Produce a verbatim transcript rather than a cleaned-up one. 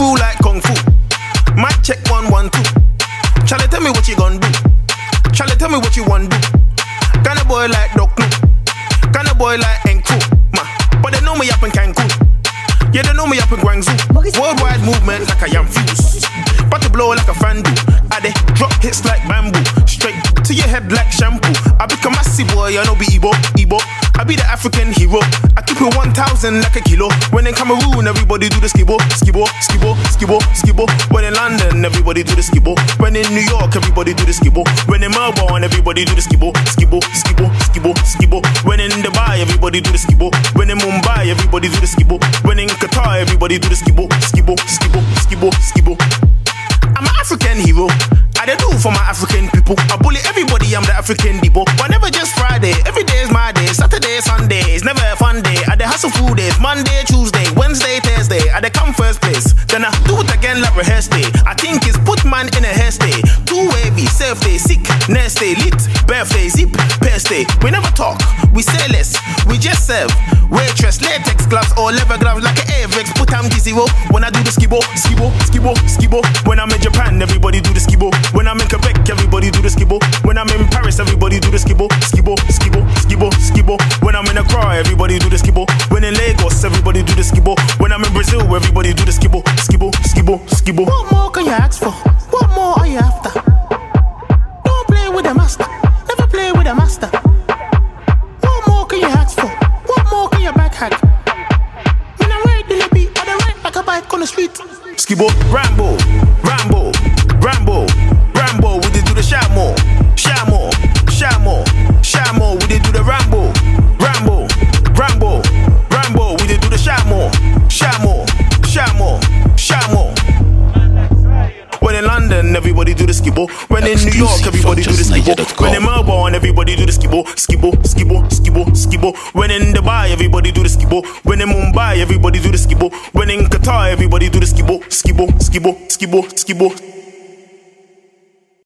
fool like Kung Fu. Mic check one, one, two. Charlie, tell me what you gonna do. Charlie, tell me what you wanna do. Kinda boy like Doc Lu. Kinda boy like Enku. Ma, but they know me up in Cancun. Yeah, they know me up in Guangzhou. Worldwide movement like I am fused. But to blow like a fan do. I they drop hits like bamboo. Straight to your head like shampoo. I become massive boy, I know be Igbo, Igbo. I be the African hero. I keep it one thousand like a kilo. When in Cameroon, everybody do the skibo, skibo, skibo, skibo, skibo. When in London, everybody do the skibo. When in New York, everybody do the skibo. When in Melbourne, everybody do the skibo, skibo, skibo, skibo, skibo. When in Dubai, everybody do the skibo. When in Mumbai, everybody do the skibo. When in Qatar, everybody do the skibo, skibo, skibo, skibo, skibo. I'm an African hero. I dey do for my African people. I bully everybody, I'm the African Debo. But never just Friday, every day is my day. Saturday, Sunday, it's never a fun day. I dey hustle food days, Monday, Tuesday, Wednesday, Thursday. I dey come first place, then I do it again like rehearse day. I think it's put man in a hairstay. Too wavy, self day, sick, next day, lit, birthday, zip, pest day. We never talk, we say less, we just serve. Waitress, latex gloves or leather gloves like an Avex. Put am to zero when I do the skibo, skibo, skibo, skibo. When I'm in Japan, everybody do the skibo. When I'm in Quebec, everybody do the skibo. When I'm in Paris, everybody do the skibo, skibo, skibo, skibo, skibo. When I'm in Accra, everybody do the skibo. When in Lagos, everybody do the skibo. When I'm in Brazil, everybody do the skibo, skibo, skibo, skibo. What more can you ask for? What more are you after? Don't play with the master. Never play with the master. What more can you ask for? What more can you backhack? When I ride the beat, I ride like a bike on the street. Skibo, Rambo, Rambo, Rambo, Rambo. We did do the Shamo, Shamo, Shamo, Shamo. We did do the Rambo, Rambo, Rambo, Rambo. We did do the Shamo, Shamo, Shamo, Shamo. When in London, everybody do the skibo. When in New York, everybody do the skibo. When in Melbourne, everybody do the skibo, skibo, skibo, skibo, skibo. When in Dubai, everybody do the skibo. When in Mumbai, everybody do the skibo. When in Qatar, everybody do the skibo, skibo, skibo, skibo, skibo.